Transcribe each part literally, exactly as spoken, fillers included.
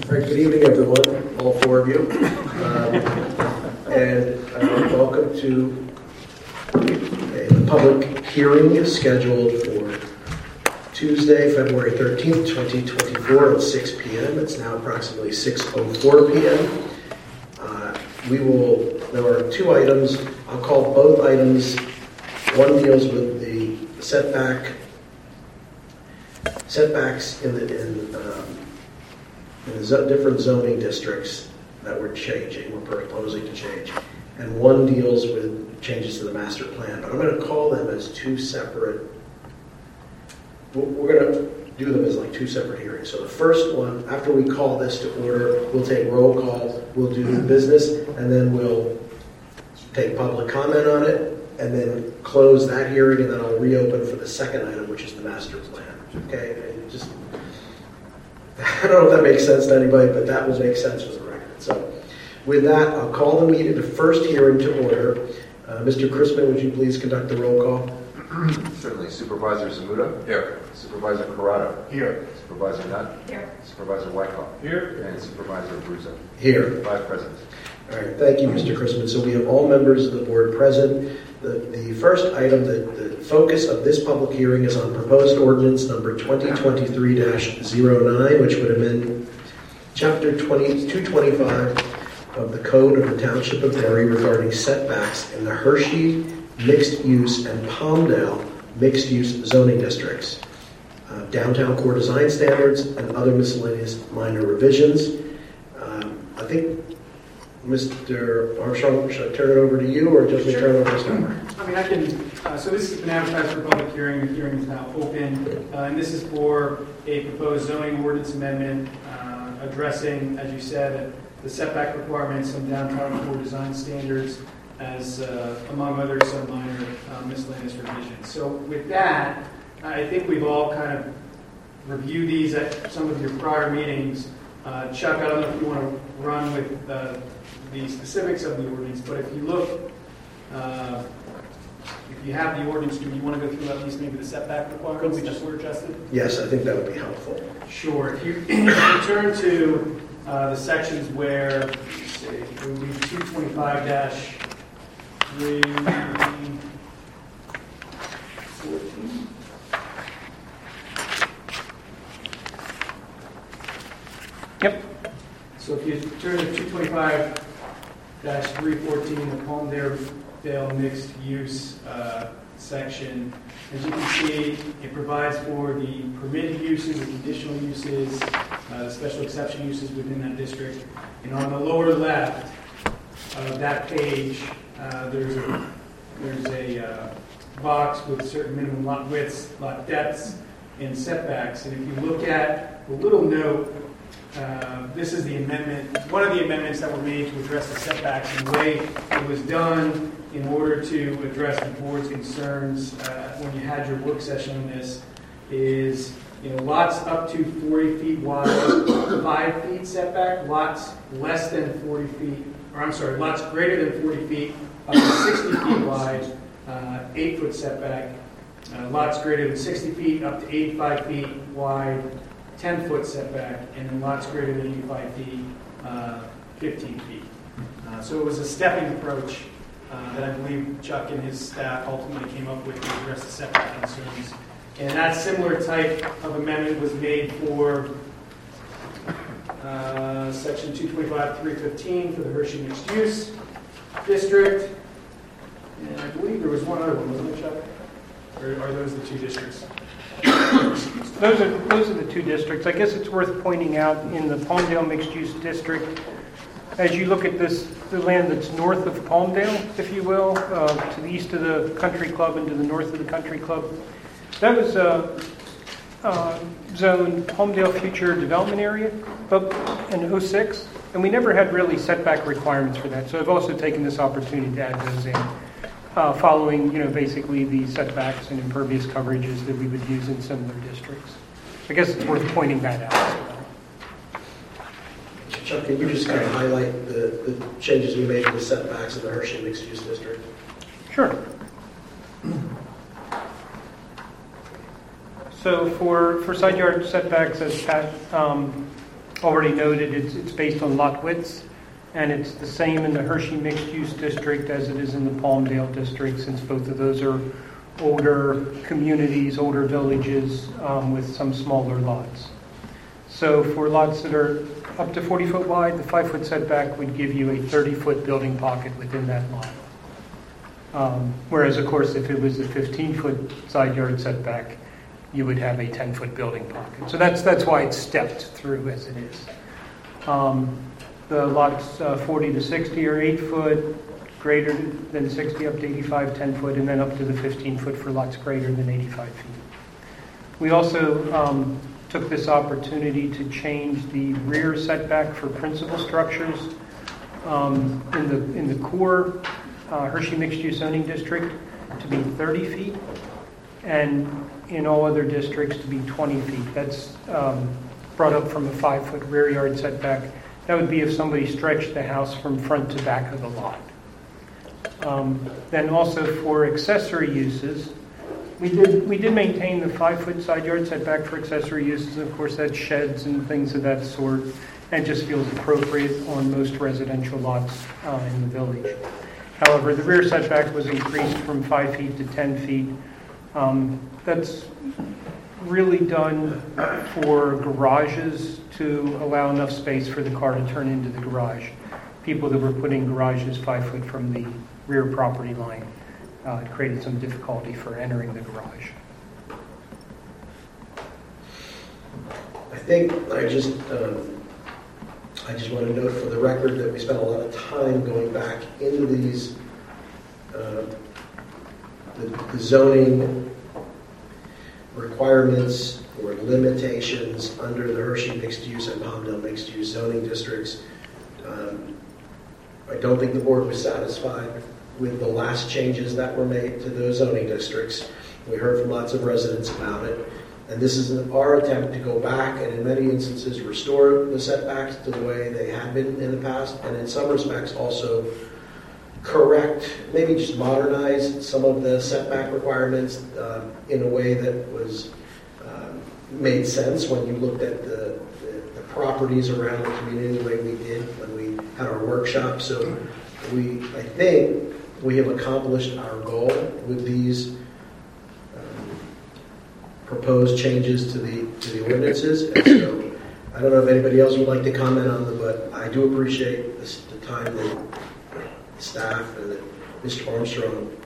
All right, good evening, everyone, all four of you. Um, and uh, welcome to a public hearing scheduled for Tuesday, February thirteenth, twenty twenty-four at six p.m. It's now approximately six oh four p.m. Uh, we will, there are two items. I'll call both items. One deals with the setback, setbacks in the, in, um, in the different zoning districts that we're changing, we're proposing to change. And one deals with changes to the master plan. But I'm going to call them as two separate, we're going to do them as like two separate hearings. So the first one, after we call this to order, we'll take roll call, we'll do the business, and then we'll take public comment on it, and then close that hearing, and then I'll reopen for the second item, which is the master plan. Okay? And just, I don't know if that makes sense to anybody, but that will make sense for the record. So with that, I'll call the meeting, the first hearing to order. Uh, Mister Chrisman, would you please conduct the roll call? Certainly. Supervisor Zamuda? Here. Supervisor Corrado? Here. Supervisor Nutt? Here. Supervisor Wyckoff? Here. And Supervisor Abruzzo? Here. Five present. All right, thank you, Mister Chrisman. So we have all members of the board present. The, the first item, the, the focus of this public hearing is on proposed ordinance number twenty twenty-three dash zero nine, which would amend Chapter two twenty-five of the Code of the Township of Derry regarding setbacks in the Hershey mixed-use and Palmdale mixed-use zoning districts, uh, downtown core design standards, and other miscellaneous minor revisions. Um, I think, Mister Armstrong, should I turn it over to you, or just Sure. turn it over to Summer? I mean, I can, uh, so this has been advertised for public hearing. The hearing is now open, uh, and this is for a proposed zoning ordinance amendment uh, addressing, as you said, the setback requirements and downtown core design standards, as uh, among others, some minor uh, miscellaneous revisions. So with that, I think we've all kind of reviewed these at some of your prior meetings. Uh, Chuck, I don't know if you want to run with uh, the specifics of the ordinance, but if you look, uh, if you have the ordinance, do you want to go through at least maybe the setback requirements that were adjusted? Yes, I think that would be helpful. Sure. If you, if you turn to uh, the sections where, let's see, it would be two twenty-five dash three fourteen. Yep. So if you turn to two twenty-five dash three fourteen, the Palmdale mixed use uh, section, as you can see, it provides for the permitted uses, the conditional uses, uh, special exception uses within that district. And on the lower left of that page, uh, there's a there's a uh, box with certain minimum lot widths, lot depths, and setbacks. And if you look at the little note, Uh, this is the amendment, one of the amendments that were made to address the setbacks, and the way it was done in order to address the board's concerns uh, when you had your work session on this is, you know, lots up to forty feet wide, five feet setback, lots less than forty feet, or I'm sorry, lots greater than forty feet, up to sixty feet wide, uh, eight foot setback, uh, lots greater than sixty feet, up to eighty-five feet wide, ten foot setback, and then lots greater than eighty-five feet, uh, fifteen feet. Uh, so it was a stepping approach uh, that I believe Chuck and his staff ultimately came up with to address the setback concerns. And that similar type of amendment was made for uh, section two twenty-five three fifteen for the Hershey mixed use district. And I believe there was one other one, wasn't there, Chuck? Or are those the two districts? Those are those are the two districts. I guess it's worth pointing out in the Palmdale mixed-use district, as you look at this, the land that's north of Palmdale, if you will, uh, to the east of the country club and to the north of the country club, that was uh, uh, zoned Palmdale Future Development Area up in oh six, and we never had really setback requirements for that. So I've also taken this opportunity to add those in. Uh, following, you know, basically the setbacks and impervious coverages that we would use in similar districts. I guess it's worth pointing that out as well. Chuck, can you just kind of highlight the, the changes we made to the setbacks in the Hershey mixed-use district? Sure. So for, for side yard setbacks, as Pat um, already noted, it's, it's based on lot widths, and it's the same in the Hershey mixed-use district as it is in the Palmdale district, since both of those are older communities, older villages um, with some smaller lots. So for lots that are up to forty foot wide, the five foot setback would give you a thirty foot building pocket within that lot. Um, whereas, of course, if it was a fifteen foot side yard setback, you would have a ten foot building pocket. So that's that's why it's stepped through as it is. Um, the lots uh, forty to sixty are eight foot, greater than sixty up to eighty-five, ten foot, and then up to the fifteen foot for lots greater than eighty-five feet. We also um, took this opportunity to change the rear setback for principal structures um, in the in the core uh, Hershey mixed-use zoning district to be thirty feet, and in all other districts to be twenty feet. That's um, brought up from a five foot rear yard setback. That would be if somebody stretched the house from front to back of the lot. Um, then also for accessory uses, we did we did maintain the five foot side yard setback for accessory uses. Of course, that's sheds and things of that sort, and just feels appropriate on most residential lots uh, in the village. However, the rear setback was increased from five feet to ten feet. Um, that's really done for garages to allow enough space for the car to turn into the garage. People that were putting garages five foot from the rear property line uh, created some difficulty for entering the garage. I think I just um, I just want to note for the record that we spent a lot of time going back into these uh, the, the zoning requirements or limitations under the Hershey mixed-use and Palmdale mixed-use zoning districts. Um, I don't think the board was satisfied with the last changes that were made to those zoning districts. We heard from lots of residents about it. And this is our attempt to go back and in many instances restore the setbacks to the way they had been in the past, and in some respects also correct, maybe just modernize some of the setback requirements um, in a way that was um, made sense when you looked at the, the, the properties around the community the way we did when we had our workshop. So we, I think, we have accomplished our goal with these um, proposed changes to the to the ordinances. And so I don't know if anybody else would like to comment on them, but I do appreciate this, the time that the staff and that Mister Armstrong,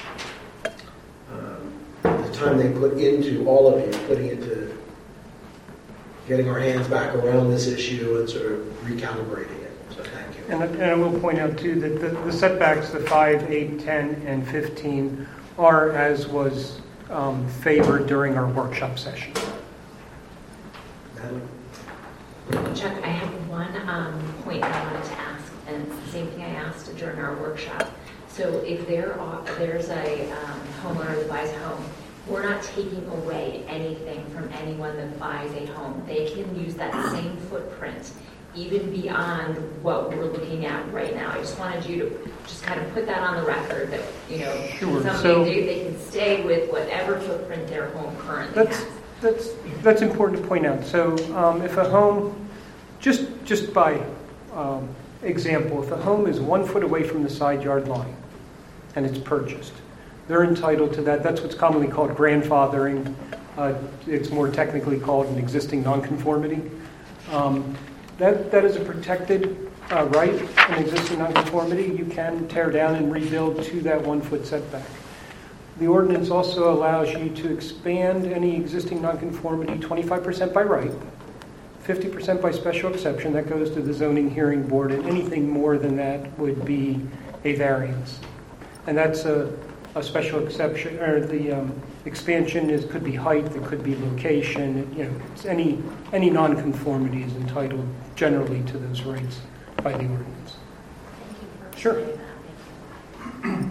um, the time they put into all of you, putting into getting our hands back around this issue and sort of recalibrating it. So thank you. And, and I will point out too that the, the setbacks, the five, eight, ten, and fifteen, are as was um, favored during our workshop session. Madam? Chuck, I have one um, point I wanted to ask, and it's the same thing I asked during our workshop. So if there are, there's a um, homeowner that buys a home, we're not taking away anything from anyone that buys a home. They can use that same footprint even beyond what we're looking at right now. I just wanted you to just kind of put that on the record that, you know, sure. something So, they, they can stay with whatever footprint their home currently that's, has. That's, that's important to point out. So um, if a home, just, just by um, example, if a home is one foot away from the side yard line and it's purchased, they're entitled to that. That's what's commonly called grandfathering. Uh, it's more technically called an existing nonconformity. Um, that, that is a protected uh, right, an existing nonconformity. You can tear down and rebuild to that one foot setback. The ordinance also allows you to expand any existing nonconformity twenty-five percent by right, fifty percent by special exception. That goes to the zoning hearing board, and anything more than that would be a variance. And that's a, a special exception, or the um, expansion is could be height, it could be location. It, you know, it's any any nonconformity is entitled generally to those rights by the ordinance. Thank you for Sure. saying that.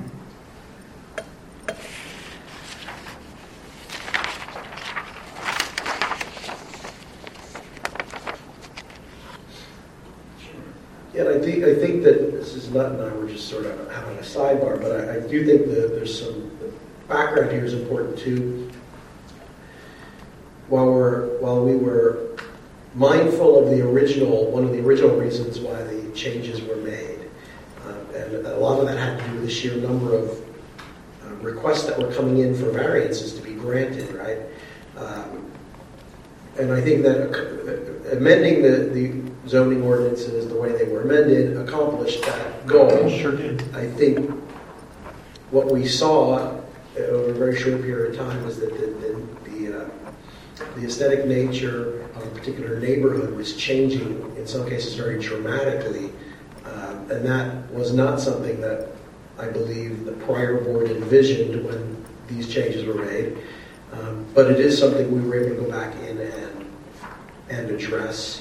And I think I think that this is not, and I were just sort of having a sidebar, but I, I do think that there's some the background here is important too. While we're while we were mindful of the original, one of the original reasons why the changes were made. Uh, and a lot of that had to do with the sheer number of uh, requests that were coming in for variances to be granted, right? Um, and I think that uh, amending the, the zoning ordinances the way they were amended accomplished that goal. Sure did. I think what we saw over a very short period of time was that the, the, the, uh, the aesthetic nature of a particular neighborhood was changing, in some cases very dramatically, um, and that was not something that I believe the prior board envisioned when these changes were made. Um, but it is something we were able to go back in and, and address.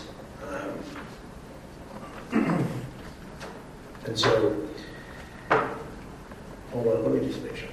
Um, and so, hold on, let me just make sure.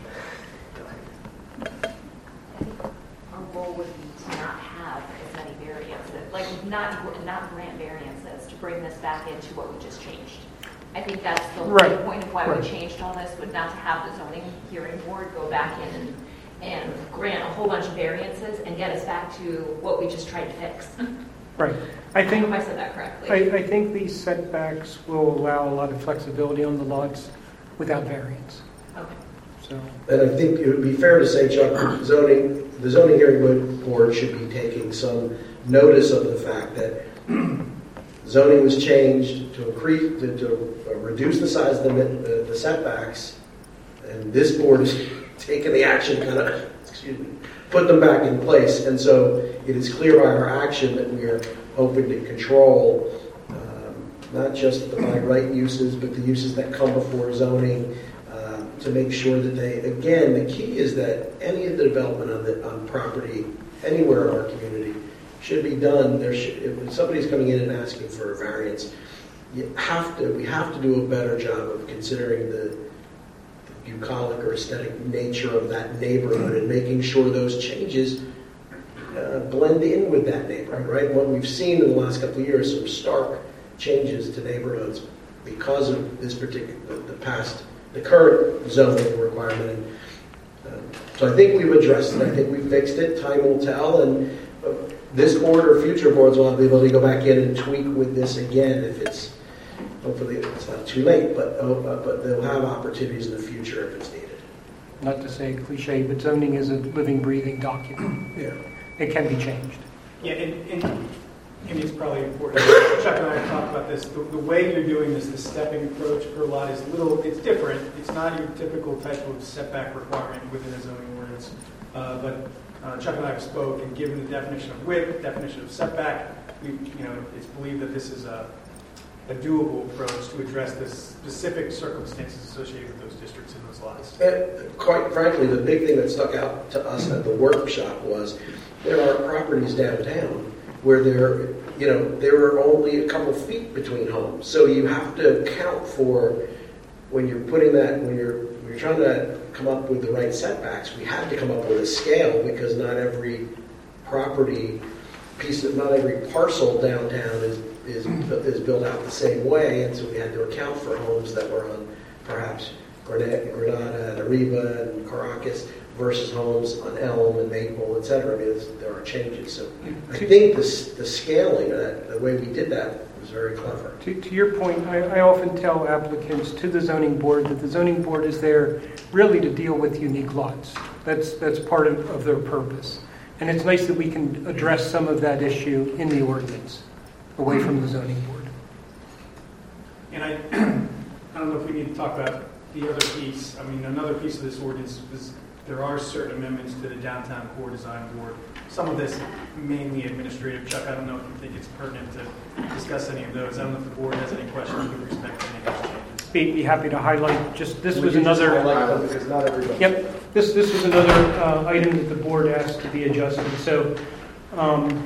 Our goal would be to not have as many variances, like not not grant variances, to bring this back into what we just changed. I think that's the Right. point of why Right. we changed all this, would not to have the zoning hearing board go back in and, and grant a whole bunch of variances and get us back to what we just tried to fix. Right. I I think hope I said that correctly. I, I think these setbacks will allow a lot of flexibility on the lots without variance. Okay. So, And I think it would be fair to say, Chuck, the zoning, the zoning hearing board should be taking some notice of the fact that zoning was changed to increase, to, to uh, reduce the size of the, the, the setbacks, and this board is taking the action, kind of, excuse me, put them back in place. And so it is clear by our action that we are hoping to control um, not just the by right uses, but the uses that come before zoning, uh, to make sure that they, again, the key is that any of the development on the on property anywhere in our community should be done. There should, if somebody's coming in and asking for a variance, you have to, we have to do a better job of considering the bucolic or aesthetic nature of that neighborhood and making sure those changes uh, blend in with that neighborhood, right? What we've seen in the last couple of years, some stark changes to neighborhoods because of this particular, the, the past, the current zoning requirement. And, uh, so I think we've addressed it. I think we've fixed it. Time will tell. And uh, this board or future boards will have the ability to go back in and tweak with this again if it's, hopefully it's not too late, but uh, but they'll have opportunities in the future if it's needed. not to say cliche, but zoning is a living, breathing document. Yeah. It can be changed. Yeah, and, and, and it's probably important. Chuck and I have talked about this. The, the way you're doing this, the stepping approach per lot is a little, it's different. It's not your typical type of setback requirement within a zoning ordinance. Uh, but uh, Chuck and I have spoke, and given the definition of width, definition of setback, we, you know, it's believed that this is a, a doable approach to address the specific circumstances associated with those districts and those lots. And quite frankly, the big thing that stuck out to us at the workshop was there are properties downtown where there, you know, there are only a couple feet between homes. So you have to account for when you're putting that, when you're when you're trying to come up with the right setbacks. We had to come up with a scale because not every property piece of, not every parcel downtown is is is built out the same way, and so we had to account for homes that were on perhaps Granada, Granada and Arriba and Caracas versus homes on Elm and Maple, et cetera. I mean, there are changes. So I think this, the scaling, that, the way we did that was very clever. To, to your point, I, I often tell applicants to the zoning board that the zoning board is there really to deal with unique lots. That's, that's part of, of their purpose. And it's nice that we can address some of that issue in the ordinance, away from the zoning board. And I, I don't know if we need to talk about the other piece. I mean, another piece of this ordinance is there are certain amendments to the downtown core design board. Some of this mainly administrative. Chuck, I don't know if you think it's pertinent to discuss any of those. I don't know if the board has any questions with respect to any of those changes. Be, be happy to highlight. Just this We was can just another. highlight them because not everybody. Yep. This this was another uh, item that the board asked to be adjusted. So. Um,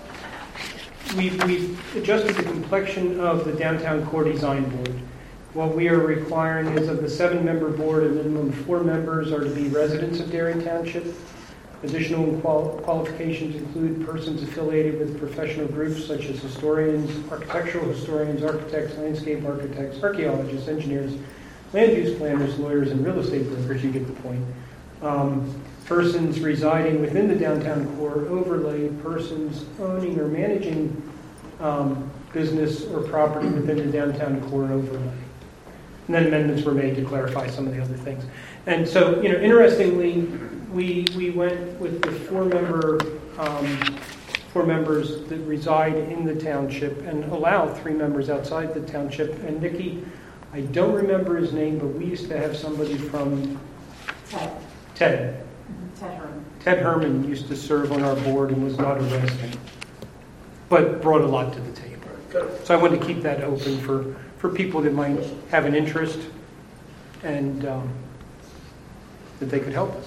We've, we've adjusted the complexion of the downtown core design board. What we are requiring is of the seven-member board, a minimum of four members are to be residents of Darien Township. Additional qual- qualifications include persons affiliated with professional groups such as historians, architectural historians, architects, landscape architects, archaeologists, engineers, land use planners, lawyers, and real estate brokers. You get the point. Um, persons residing within the downtown core overlay, persons owning or managing um, business or property within the downtown core overlay. And then amendments were made to clarify some of the other things. And so, you know, interestingly, we we went with the four-member um, four members that reside in the township and allow three members outside the township. And Nikki, I don't remember his name, but we used to have somebody from Ted. Ted. Ted Herman. Ted Herman used to serve on our board and was not a resident, but brought a lot to the table. So I wanted to keep that open for, for people that might have an interest and um, that they could help us.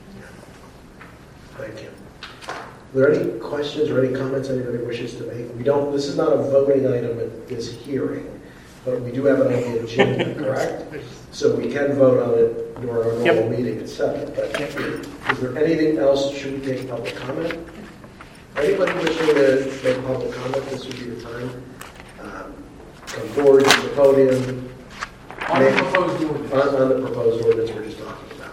Thank you. Are there any questions or any comments anybody wishes to make? We don't. This is not a voting item at this hearing, but we do have it on the agenda, correct? So we can vote on it during our normal Yep. meeting at seven. But Yep. is there anything else? Should we take public comment? Anybody wishing to make public comment, this would be the time. Um, come forward to the podium. On the Make- proposed ordinance. On, on the proposed ordinance we're just talking about.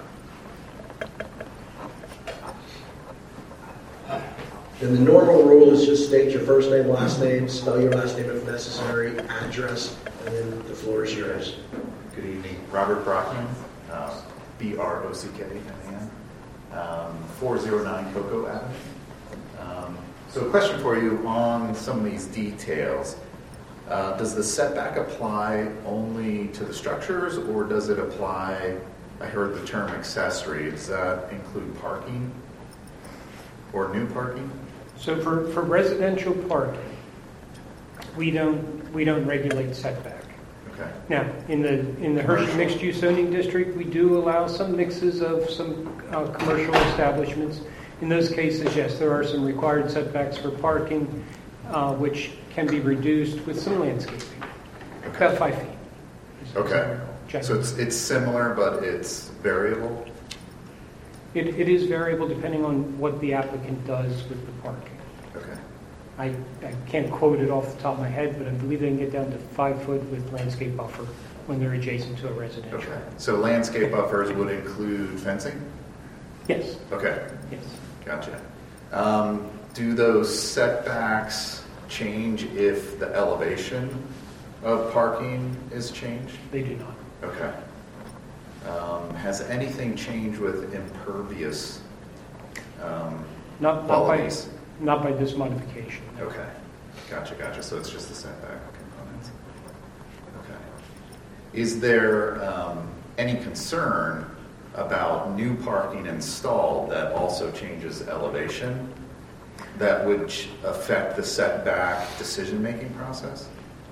And the normal rule is just state your first name, last name, spell your last name if necessary, address, and then the floor is yours. Good evening. Robert Brockman, uh, B R O C K M A N, um, four oh nine Cocoa Avenue. Um, so a question for you on some of these details. Uh, does the setback apply only to the structures, or does it apply, I heard the term accessory, does that include parking or new parking? So for, for residential parking, we don't we don't regulate setback. Okay. Now, in the in the Hershey mixed-use zoning district, we do allow some mixes of some uh, commercial establishments. In those cases, yes, there are some required setbacks for parking, uh, which can be reduced with some landscaping, Okay. about five feet. Okay. Check. So it's it's similar, but it's variable? It, it is variable depending on what the applicant does with the parking. Okay. I, I can't quote it off the top of my head, but I believe they can get down to five foot with landscape buffer when they're adjacent to a residential. Okay. So landscape buffers would include fencing? Yes, Okay. yes. Gotcha. Um, do those setbacks change if the elevation of parking is changed? They do not. Okay. Um, has anything changed with impervious um, Not, not by, qualities? not by this modification. no. Okay. Gotcha, gotcha. So it's just the setback components. Okay. Is there um, any concern about new parking installed that also changes elevation that would ch- affect the setback decision-making process?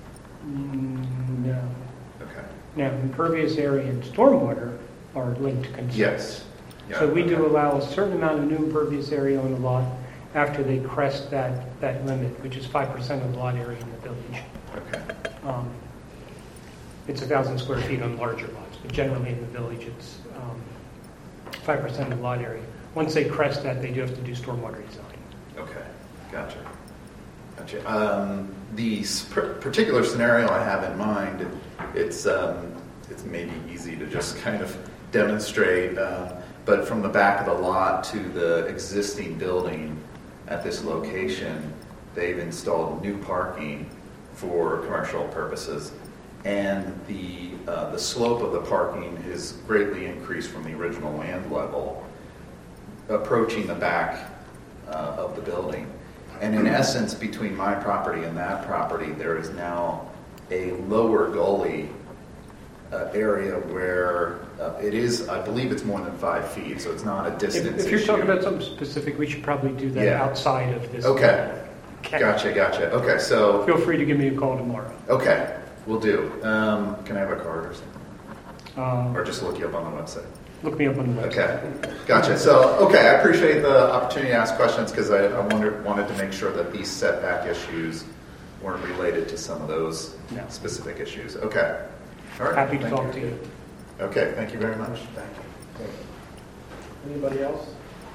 Mm, no. Okay. Now, impervious area and stormwater are linked concerns. Yes. Yeah, So we do okay. allow a certain amount of new impervious area on the lot after they crest that, that limit, which is five percent of the lot area in the village. Okay. Um, It's one thousand square feet on larger lots, but generally in the village, it's um, five percent of the lot area. Once they crest that, they do have to do stormwater design. Okay, gotcha. Gotcha. Um, the sp- particular scenario I have in mind, it's um, it's maybe easy to just kind of demonstrate, uh, but from the back of the lot to the existing building at this location, they've installed new parking for commercial purposes, and the uh, the slope of the parking is greatly increased from the original land level, approaching the back uh, of the building. And in essence, between my property and that property, there is now a lower gully uh, area where uh, it is, I believe it's more than five feet, so it's not a distance If, if you're issue. talking about something specific, we should probably do that Yeah. outside of this. Okay. Okay. Gotcha, gotcha. Okay, so, Feel free to give me a call tomorrow. okay, we'll do. Um, can I have a card or something? Um, Or just look you up on the website? Look me up on the website. Okay, gotcha. So, okay, I appreciate the opportunity to ask questions because I, I wondered, wanted to make sure that these setback issues weren't related to some of those No. specific issues. Okay. All right. Happy to Thank talk to you. Okay, thank you very much. Thank you. Anybody else?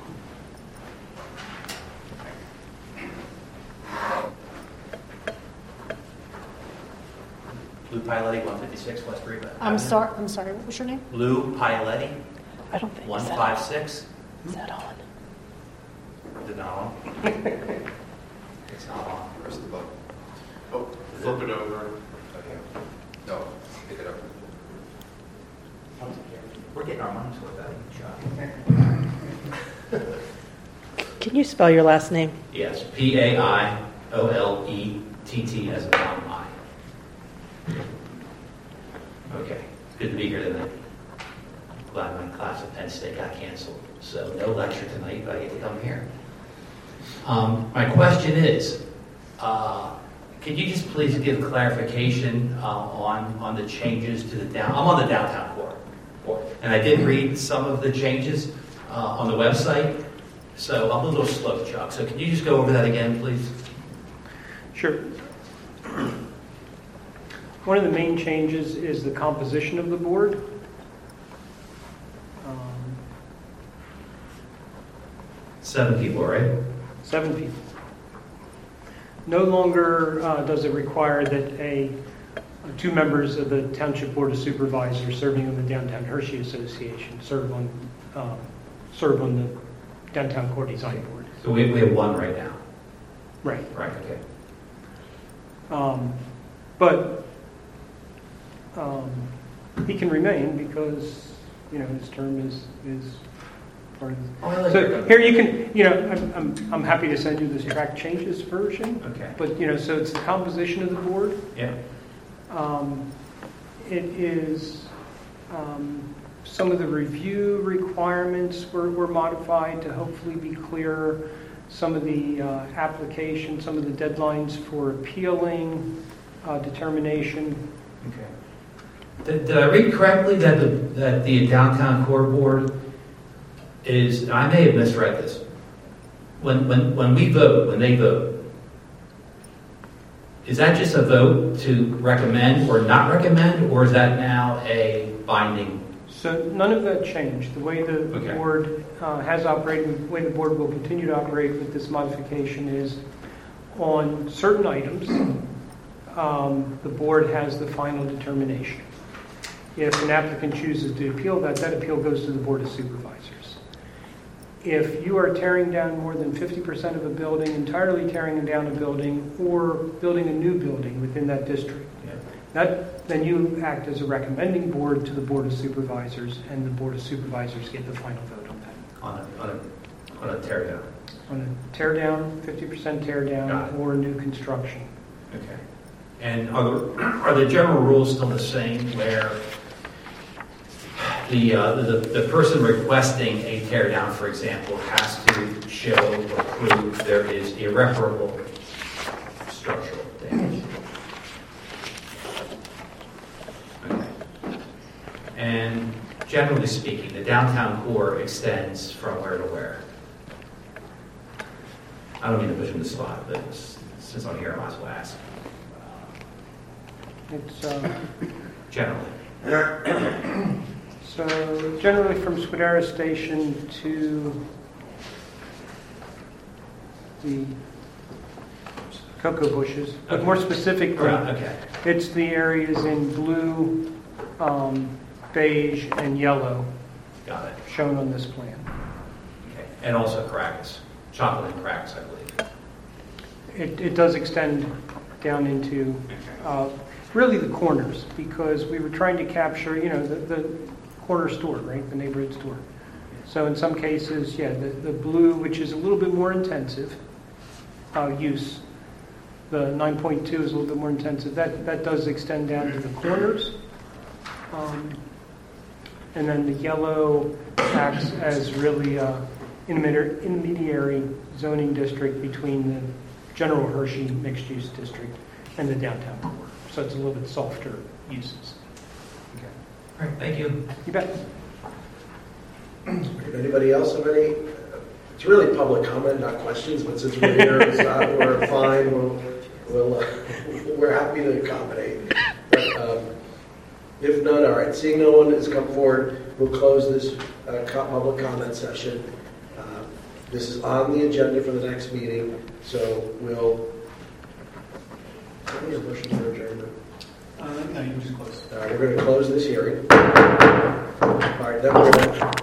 Lou Pialetti, one fifty-six West Riva. I'm sorry. I'm sorry. What was your name? Lou Pialetti, I don't think one is that- five six. Is that on? Is it not on? It's not on. Where's the vote? Flip it over. Okay. No, pick it up. We're getting our money's worth out of each other. Can you spell your last name? Yes, P A I O L E T T as a noun I. Okay, good to be here tonight. Glad my class at Penn State got canceled, so no lecture tonight, but I get to come here. Um, my question is, uh, could you just please give clarification uh, on, on the changes to the down, I'm on the downtown core, core, and I did read some of the changes uh, on the website, so I'm a little slow, Chuck. So can you just go over that again, please? Sure. One of the main changes is the composition of the board. Um, Seven people, right? Seven people. No longer uh, does it require that a two members of the Township Board of Supervisors serving on the Downtown Hershey Association serve on um, serve on the Downtown Core Design Board. So we, we have one right now. Right. Right, okay. Um, but um, he can remain because you know his term is is part of. Oh, I like So that. here you can, you know, I'm, I'm I'm happy to send you this track changes version. Okay. But you know, so it's the composition of the board. Yeah. Um, it is um, some of the review requirements were, were modified to hopefully be clearer. Some of the uh, application, some of the deadlines for appealing uh, determination. Okay. Did, did I read correctly that the that the downtown core board is? I may have misread this. When when when we vote, when they vote, is that just a vote to recommend or not recommend, or is that now a binding? So none of that changed. The way the Okay. board uh, has operated, the way the board will continue to operate with this modification is on certain items, um, the board has the final determination. If an applicant chooses to appeal that, that appeal goes to the Board of Supervisors. If you are tearing down more than fifty percent of a building, entirely tearing down a building, or building a new building within that district, Yeah. that, then you act as a recommending board to the Board of Supervisors, and the Board of Supervisors get the final vote on that. On a on a on a tear down. On a tear down, fifty percent tear Got down, it. or new construction. Okay. And are the are the general rules still the same where the uh, the the person requesting a tear down, for example, has to show or prove there is irreparable structural damage? Okay. And generally speaking, the downtown core extends from where to where? I don't mean to push him to the spot, but since I'm here, I might as well ask. It's uh, Generally. so generally from Scuderia Station to the cocoa bushes, but Okay. more specifically, Right, okay. it's the areas in blue, um, beige, and yellow Got it. shown on this plan. Okay. And also Caracas. Chocolate and Caracas, I believe. It, it does extend down into uh, really the corners, because we were trying to capture, you know, the, the corner store, right, the neighborhood store. So in some cases, yeah, the, the blue, which is a little bit more intensive uh, use, the nine point two is a little bit more intensive. That that does extend down to the corners. Um, and then the yellow acts as really a intermediary zoning district between the general Hershey mixed-use district and the downtown core. So it's a little bit softer uses. Okay. All right, thank you. You bet. Anybody else have any? It's really public comment, not questions, but since we're here, it's not, we're fine, we'll, we'll, uh, we're happy to accommodate. But, um, if none, all right, seeing no one has come forward, we'll close this uh, co- public comment session. Uh, This is on the agenda for the next meeting, so we'll, any motion for adjournment? Uh, no, you can just close. All right, we're going to close this hearing. All right, then we're going to